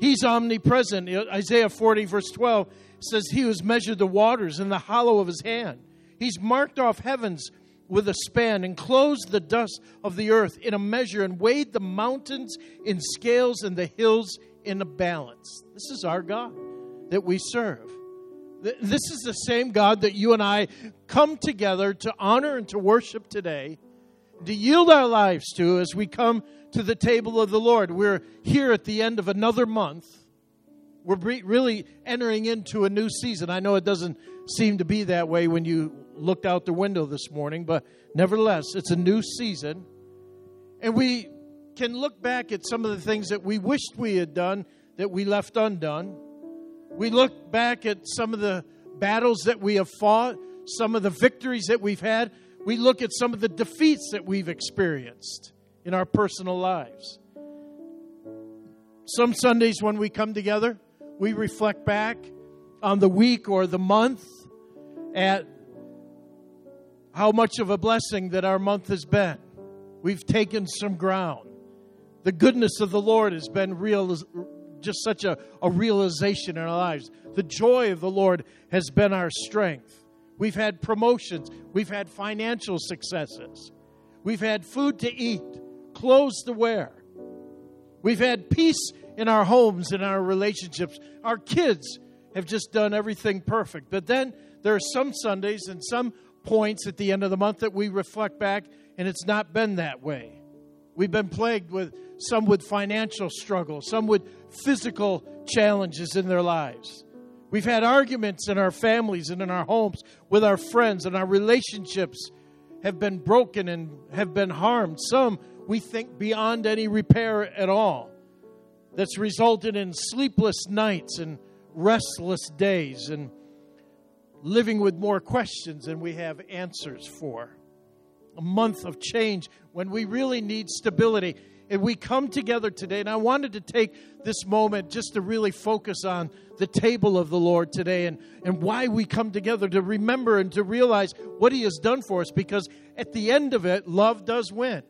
He's omnipresent. Isaiah 40, verse 12 says, He has measured the waters in the hollow of His hand. He's marked off heavens with a span, enclosed the dust of the earth in a measure, and weighed the mountains in scales and the hills in a balance. This is our God that we serve. This is the same God that you and I come together to honor and to worship today, to yield our lives to as we come to the table of the Lord. We're here at the end of another month. We're really entering into a new season. I know it doesn't seem to be that way when you looked out the window this morning, but nevertheless, it's a new season. And we can look back at some of the things that we wished we had done that we left undone. We look back at some of the battles that we have fought, some of the victories that we've had. We look at some of the defeats that we've experienced in our personal lives. Some Sundays when we come together, we reflect back on the week or the month at how much of a blessing that our month has been. We've taken some ground. The goodness of the Lord has been real, just such a realization in our lives. The joy of the Lord has been our strength. We've had promotions. We've had financial successes. We've had food to eat, clothes to wear. We've had peace in our homes, in our relationships. Our kids have just done everything perfect. But then there are some Sundays and some points at the end of the month that we reflect back, and it's not been that way. We've been plagued with some with financial struggles, some with physical challenges in their lives. We've had arguments in our families and in our homes with our friends, and our relationships have been broken and have been harmed. Some, we think, beyond any repair at all. That's resulted in sleepless nights and restless days and living with more questions than we have answers for. A month of change when we really need stability. And we come together today, and I wanted to take this moment just to really focus on the table of the Lord today and why we come together to remember and to realize what He has done for us, because at the end of it, love does win.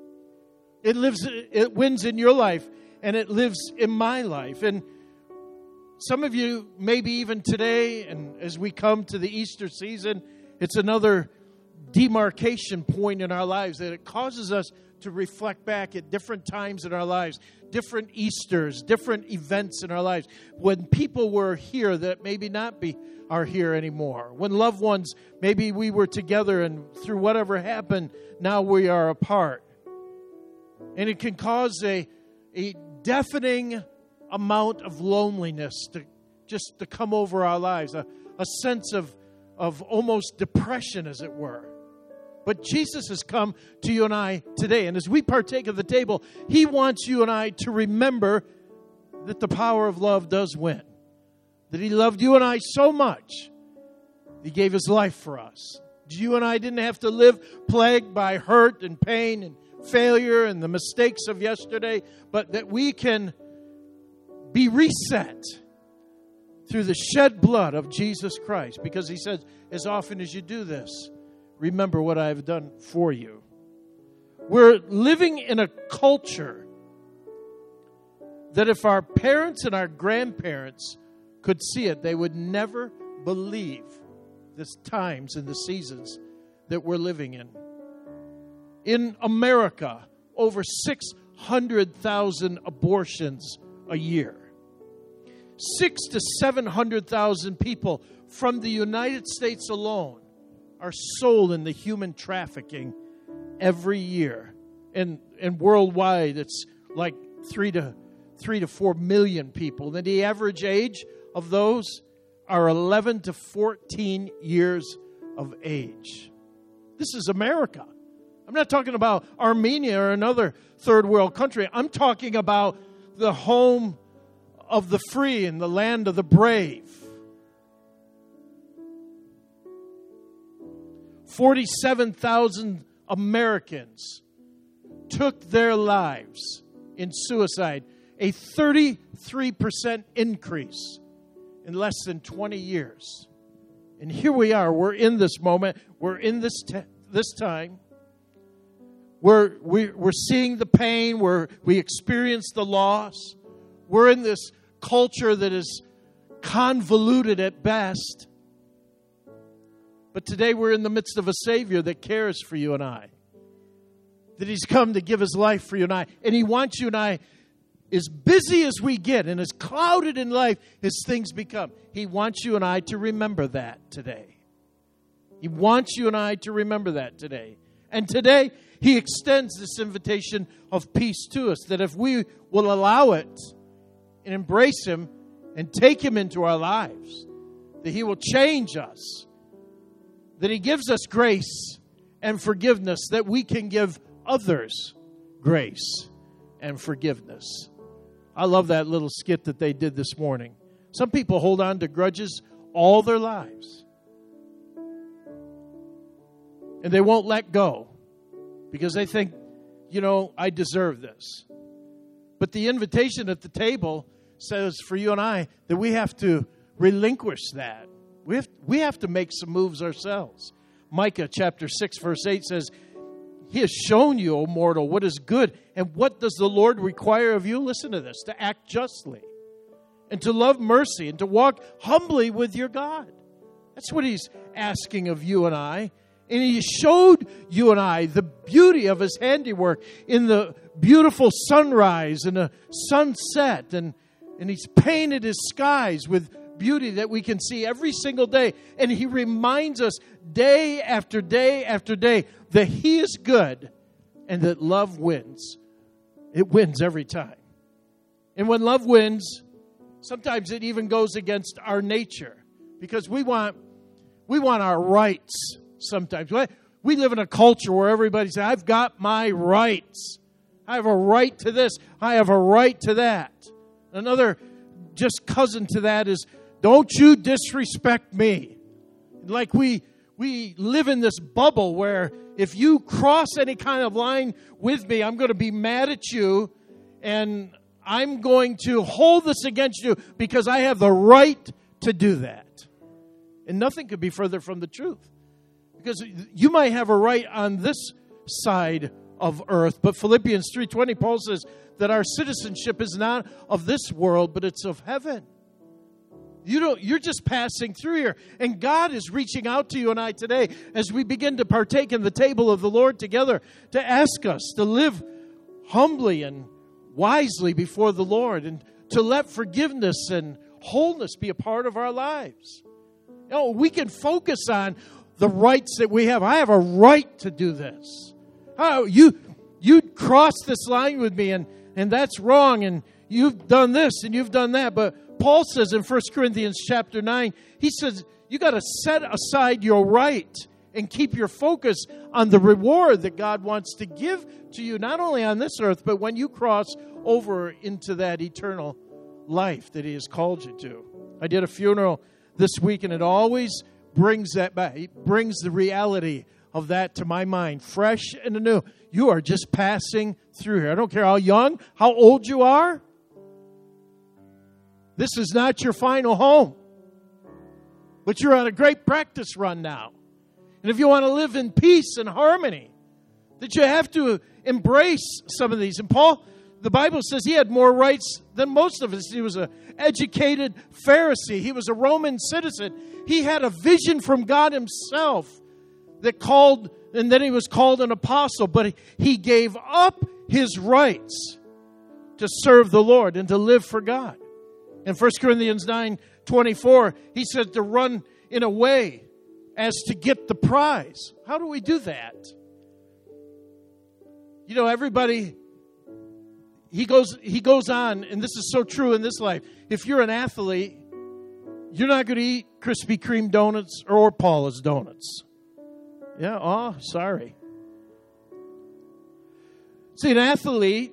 It wins in your life, and it lives in my life. And some of you, maybe even today, and as we come to the Easter season, it's another demarcation point in our lives that it causes us to reflect back at different times in our lives, different Easters, different events in our lives, when people were here that maybe are here anymore, when loved ones, maybe we were together and through whatever happened, now we are apart. And it can cause a deafening amount of loneliness to come over our lives, a sense of almost depression, as it were. But Jesus has come to you and I today. And as we partake of the table, He wants you and I to remember that the power of love does win. That He loved you and I so much, He gave His life for us. You and I didn't have to live plagued by hurt and pain and failure and the mistakes of yesterday, but that we can be reset through the shed blood of Jesus Christ. Because He says, as often as you do this, remember what I have done for you. We're living in a culture that if our parents and our grandparents could see it, they would never believe the times and the seasons that we're living in. In America, over 600,000 abortions a year. 600,000 to 700,000 people from the United States alone are sold in the human trafficking every year. And worldwide, it's like 3 to 4 million people. And the average age of those are 11 to 14 years of age. This is America. I'm not talking about Armenia or another third world country. I'm talking about the home of the free and the land of the brave. 47,000 Americans took their lives in suicide, a 33% increase in less than 20 years. And here we are. We're in this moment. We're in this time. We're seeing the pain. We experience the loss. We're in this culture that is convoluted at best. But today we're in the midst of a Savior that cares for you and I. That He's come to give His life for you and I. And He wants you and I, as busy as we get and as clouded in life as things become, He wants you and I to remember that today. He wants you and I to remember that today. And today, He extends this invitation of peace to us, that if we will allow it and embrace Him and take Him into our lives, that He will change us, that He gives us grace and forgiveness, that we can give others grace and forgiveness. I love that little skit that they did this morning. Some people hold on to grudges all their lives. And they won't let go because they think, I deserve this. But the invitation at the table says for you and I that we have to relinquish that. We have to make some moves ourselves. Micah chapter 6 verse 8 says, He has shown you, O mortal, what is good. And what does the Lord require of you? Listen to this. To act justly and to love mercy and to walk humbly with your God. That's what He's asking of you and I. And He showed you and I the beauty of His handiwork in the beautiful sunrise and the sunset. And He's painted His skies with beauty that we can see every single day. And He reminds us day after day after day that He is good and that love wins. It wins every time. And when love wins, sometimes it even goes against our nature because we want our rights. Sometimes we live in a culture where everybody says, I've got my rights. I have a right to this. I have a right to that. Another just cousin to that is, don't you disrespect me. Like we live in this bubble where if you cross any kind of line with me, I'm going to be mad at you and I'm going to hold this against you because I have the right to do that. And nothing could be further from the truth. Because you might have a right on this side of earth, but Philippians 3:20, Paul says that our citizenship is not of this world, but it's of heaven. You're just passing through here. And God is reaching out to you and I today as we begin to partake in the table of the Lord together to ask us to live humbly and wisely before the Lord and to let forgiveness and wholeness be a part of our lives. We can focus on the rights that we have. I have a right to do this. You crossed this line with me and that's wrong and you've done this and you've done that. But Paul says in 1 Corinthians chapter 9, he says you got to set aside your right and keep your focus on the reward that God wants to give to you, not only on this earth, but when you cross over into that eternal life that He has called you to. I did a funeral this week and it always brings that back. It brings the reality of that to my mind, fresh and anew. You are just passing through here. I don't care how young, how old you are. This is not your final home. But you're on a great practice run now. And if you want to live in peace and harmony, that you have to embrace some of these. And Paul, the Bible says he had more rights than most of us. He was an educated Pharisee. He was a Roman citizen. He had a vision from God Himself that called, and then he was called an apostle. But he gave up his rights to serve the Lord and to live for God. In 1 Corinthians 9:24, he said to run in a way as to get the prize. How do we do that? Everybody, he goes on, and this is so true in this life. If you're an athlete, you're not going to eat Krispy Kreme donuts or Paula's donuts. Yeah, sorry. See, an athlete,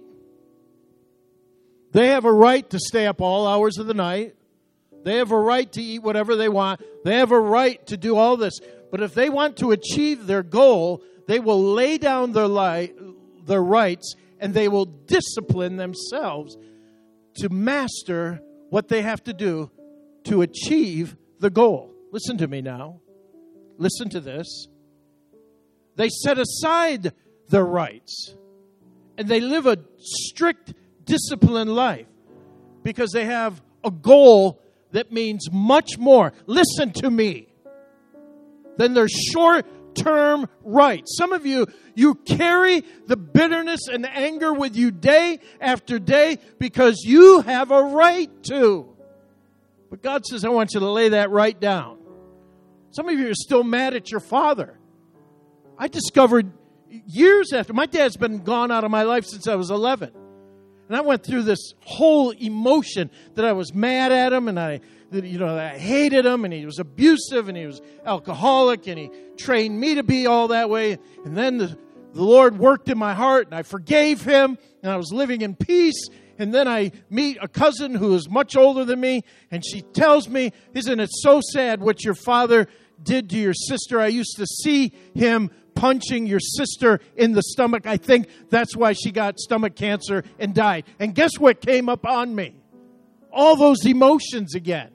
they have a right to stay up all hours of the night. They have a right to eat whatever they want. They have a right to do all this. But if they want to achieve their goal, they will lay down their rights and they will discipline themselves to master what they have to do to achieve the goal. Listen to me now. Listen to this. They set aside their rights and they live a strict, disciplined life because they have a goal that means much more, listen to me, than their short-term rights. Some of you carry the bitterness and anger with you day after day because you have a right to. But God says, I want you to lay that right down. Some of you are still mad at your father. I discovered years after, my dad's been gone out of my life since I was 11. And I went through this whole emotion that I was mad at him and I hated him and he was abusive and he was alcoholic and he trained me to be all that way. And then the Lord worked in my heart and I forgave him and I was living in peace. And then I meet a cousin who is much older than me and she tells me, isn't it so sad what your father did to your sister? I used to see him punching your sister in the stomach. I think that's why she got stomach cancer and died. And guess what came up on me? All those emotions again.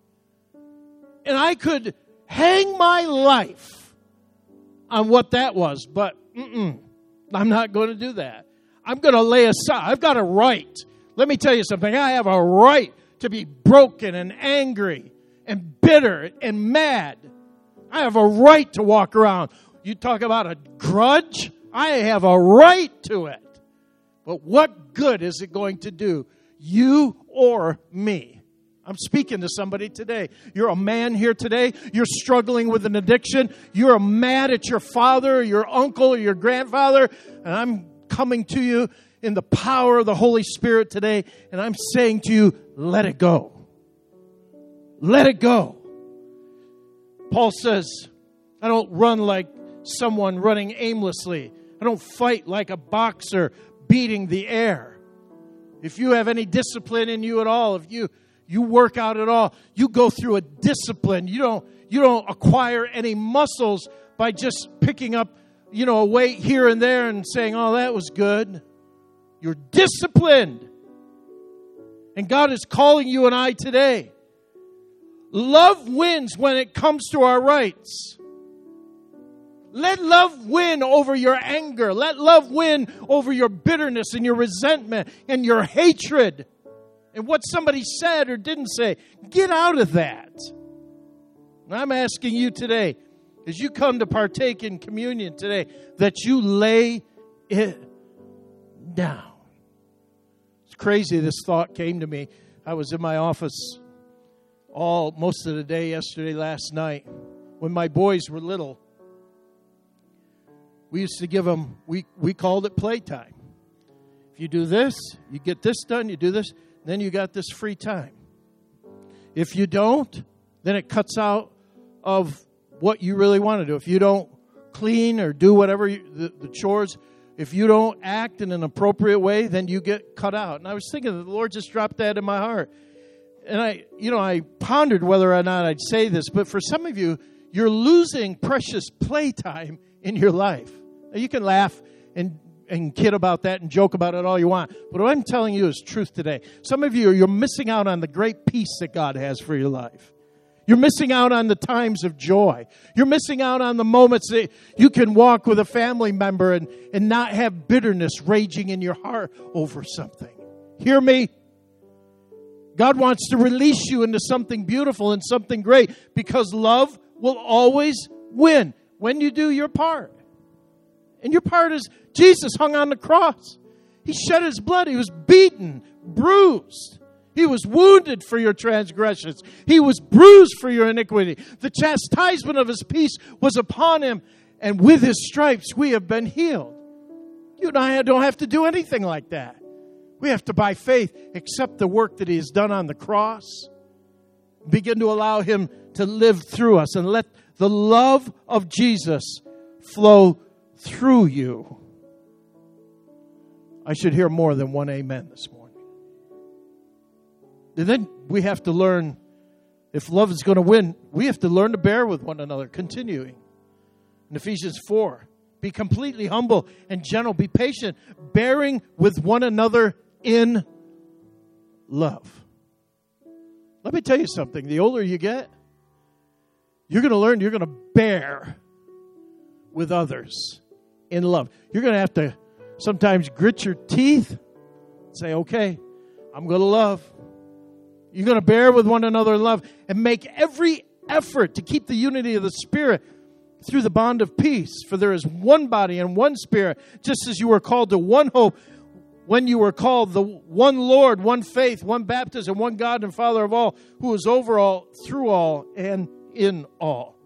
And I could hang my life on what that was, but I'm not going to do that. I'm going to lay aside. I've got a right. Let me tell you something. I have a right to be broken and angry and bitter and mad. I have a right to walk around. You talk about a grudge? I have a right to it. But what good is it going to do? You or me? I'm speaking to somebody today. You're a man here today. You're struggling with an addiction. You're mad at your father or your uncle or your grandfather. And I'm coming to you in the power of the Holy Spirit today. And I'm saying to you, let it go. Let it go. Paul says, I don't run like someone running aimlessly. I don't fight like a boxer beating the air. If you have any discipline in you at all, if you work out at all, you go through a discipline. You don't acquire any muscles by just picking up, a weight here and there and saying, oh, that was good. You're disciplined. And God is calling you and I today. Love wins when it comes to our rights. Let love win over your anger. Let love win over your bitterness and your resentment and your hatred and what somebody said or didn't say. Get out of that. And I'm asking you today, as you come to partake in communion today, that you lay it down. It's crazy this thought came to me. I was in my office most of the day yesterday, last night, when my boys were little. We used to give them, we called it playtime. If you do this, you get this done, you do this, then you got this free time. If you don't, then it cuts out of what you really want to do. If you don't clean or do whatever the chores, if you don't act in an appropriate way, then you get cut out. And I was thinking that the Lord just dropped that in my heart. And I pondered whether or not I'd say this, but for some of you, you're losing precious playtime in your life. Now, you can laugh and kid about that and joke about it all you want. But what I'm telling you is truth today. Some of you, you're missing out on the great peace that God has for your life. You're missing out on the times of joy. You're missing out on the moments that you can walk with a family member and not have bitterness raging in your heart over something. Hear me? God wants to release you into something beautiful and something great because love will always win when you do your part. And your part is Jesus hung on the cross. He shed his blood. He was beaten, bruised. He was wounded for your transgressions. He was bruised for your iniquity. The chastisement of his peace was upon him. And with his stripes we have been healed. You and I don't have to do anything like that. We have to, by faith, accept the work that he has done on the cross. Begin to allow him to live through us. And let the love of Jesus flow through you. I should hear more than one amen this morning. And then we have to learn, if love is going to win, we have to learn to bear with one another. Continuing. In Ephesians 4, be completely humble and gentle. Be patient, bearing with one another in love. Let me tell you something. The older you get, you're going to learn you're going to bear with others in love. You're going to have to sometimes grit your teeth and say, okay, I'm going to love. You're going to bear with one another in love and make every effort to keep the unity of the Spirit through the bond of peace. For there is one body and one Spirit, just as you were called to one hope when you were called, the one Lord, one faith, one baptism, one God and Father of all, who is over all, through all, and in all.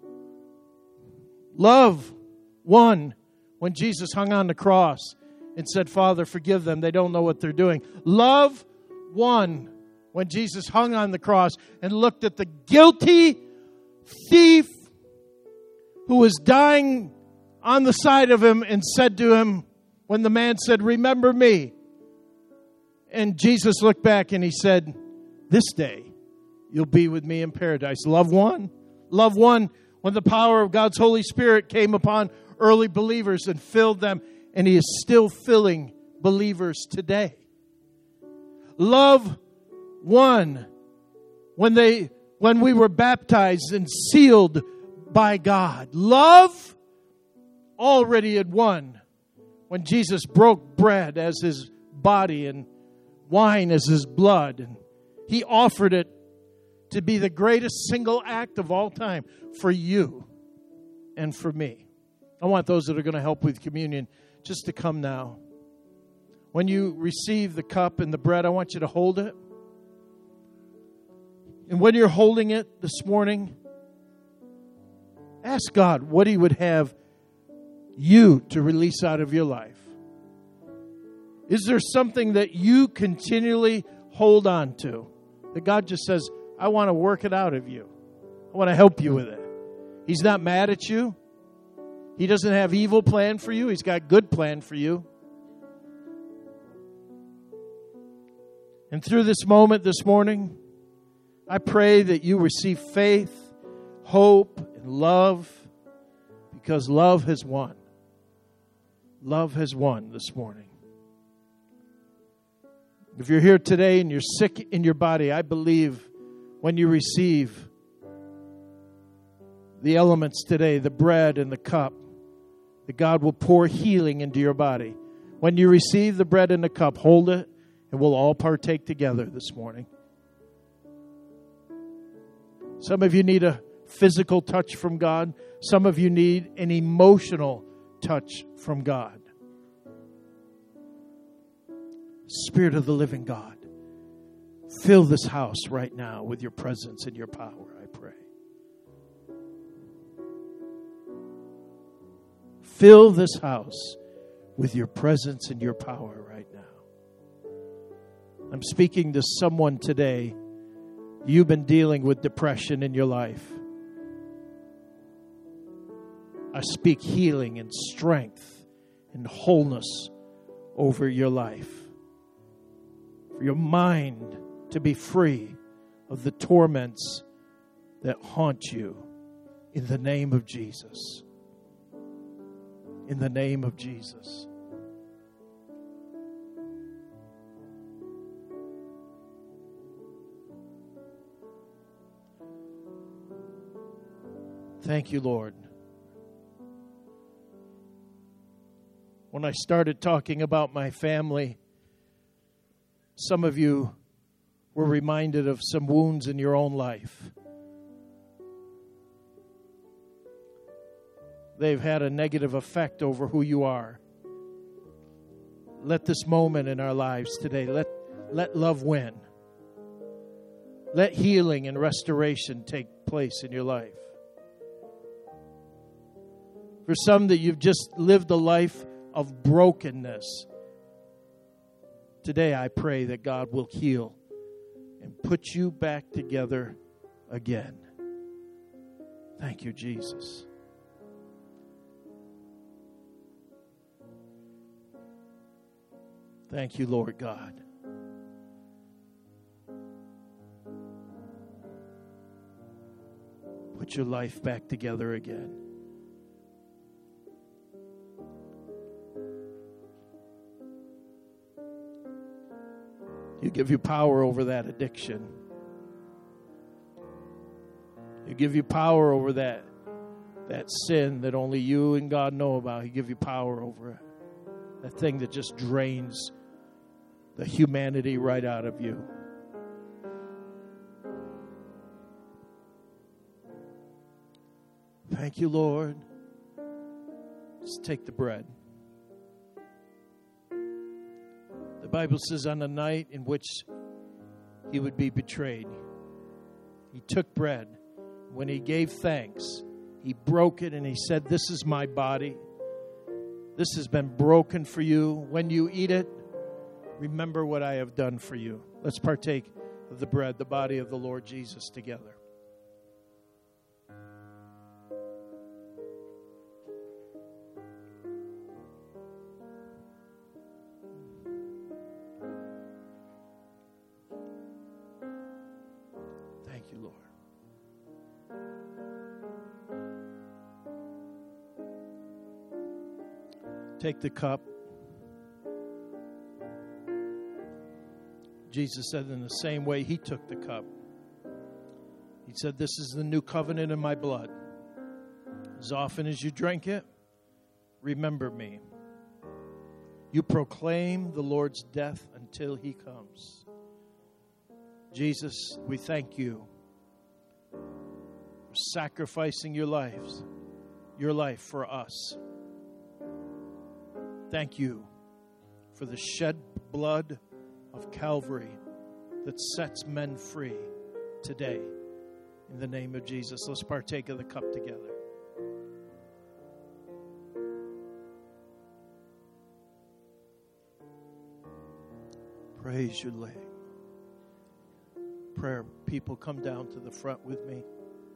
Love one when Jesus hung on the cross and said, Father, forgive them. They don't know what they're doing. Love one when Jesus hung on the cross and looked at the guilty thief who was dying on the side of him and said to him, when the man said, remember me. And Jesus looked back and he said, this day you'll be with me in paradise. Love one. Love one when the power of God's Holy Spirit came upon early believers and filled them. And he is still filling believers today. Love one when we were baptized and sealed by God. Love already had won when Jesus broke bread as his body and wine as his blood. And he offered it to be the greatest single act of all time for you and for me. I want those that are going to help with communion just to come now. When you receive the cup and the bread, I want you to hold it. And when you're holding it this morning, ask God what he would have you to release out of your life. Is there something that you continually hold on to that God just says, I want to work it out of you. I want to help you with it. He's not mad at you. He doesn't have evil planned for you. He's got good planned for you. And through this moment this morning, I pray that you receive faith, hope, and love, because love has won. Love has won this morning. If you're here today and you're sick in your body, I believe when you receive the elements today, the bread and the cup, that God will pour healing into your body. When you receive the bread and the cup, hold it, and we'll all partake together this morning. Some of you need a physical touch from God. Some of you need an emotional touch from God. Spirit of the living God, fill this house right now with your presence and your power, I pray. Fill this house with your presence and your power right now. I'm speaking to someone today. You've been dealing with depression in your life. I speak healing and strength and wholeness over your life. For your mind to be free of the torments that haunt you in the name of Jesus. In the name of Jesus. Thank you, Lord. When I started talking about my family, some of you were reminded of some wounds in your own life. They've had a negative effect over who you are. Let this moment in our lives today, let love win. Let healing and restoration take place in your life. For some that you've just lived a life of brokenness, today I pray that God will heal and put you back together again. Thank you, Jesus. Thank you, Lord God. Put your life back together again. You give you power over that addiction. You give you power over that sin that only you and God know about. He give you power over it. That thing that just drains the humanity right out of you. Thank you, Lord. Let's take the bread. The Bible says on the night in which he would be betrayed, he took bread. When he gave thanks, he broke it and he said, "This is my body. This has been broken for you. When you eat it, remember what I have done for you." Let's partake of the bread, the body of the Lord Jesus, together. Thank you, Lord. Take the cup. Jesus said in the same way he took the cup. He said, "This is the new covenant in my blood. As often as you drink it, remember me." You proclaim the Lord's death until he comes. Jesus, we thank you for sacrificing your life for us. Thank you for the shed blood of Calvary that sets men free today. In the name of Jesus, let's partake of the cup together. Praise your name. Prayer people, come down to the front with me.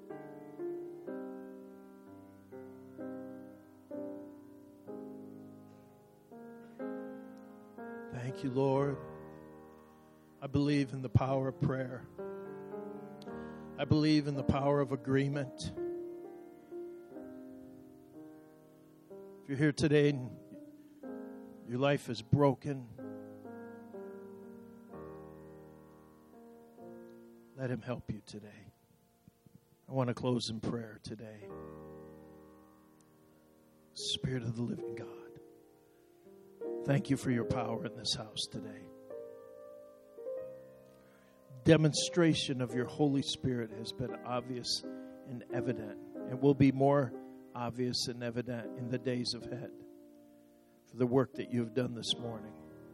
Thank you, Lord. I believe in the power of prayer. I believe in the power of agreement. If you're here today and your life is broken, let him help you today. I want to close in prayer today. Spirit of the living God, thank you for your power in this house today. Demonstration of your Holy Spirit has been obvious and evident, and will be more obvious and evident in the days ahead for the work that you have done this morning.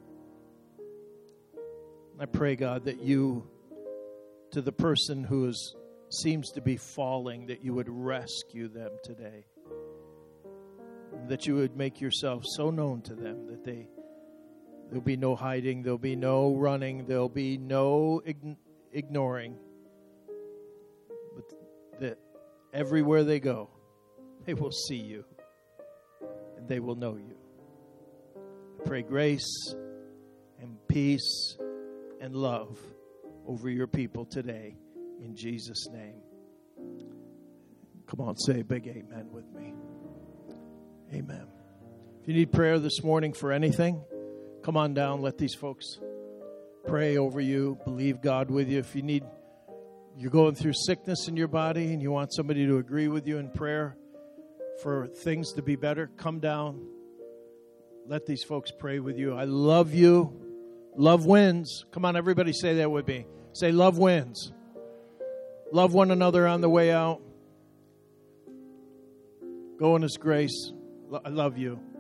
I pray, God, that you, to the person who seems to be falling, that you would rescue them today. That you would make yourself so known to them that there'll be no hiding, there'll be no running, there'll be no ignoring. But that everywhere they go, they will see you and they will know you. I pray grace and peace and love over your people today in Jesus' name. Come on, say a big amen with me. Amen. If you need prayer this morning for anything, come on down. Let these folks pray over you. Believe God with you. If you're going through sickness in your body and you want somebody to agree with you in prayer for things to be better, come down. Let these folks pray with you. I love you. Love wins. Come on, everybody say that with me. Say, love wins. Love one another on the way out. Go in His grace. I love you.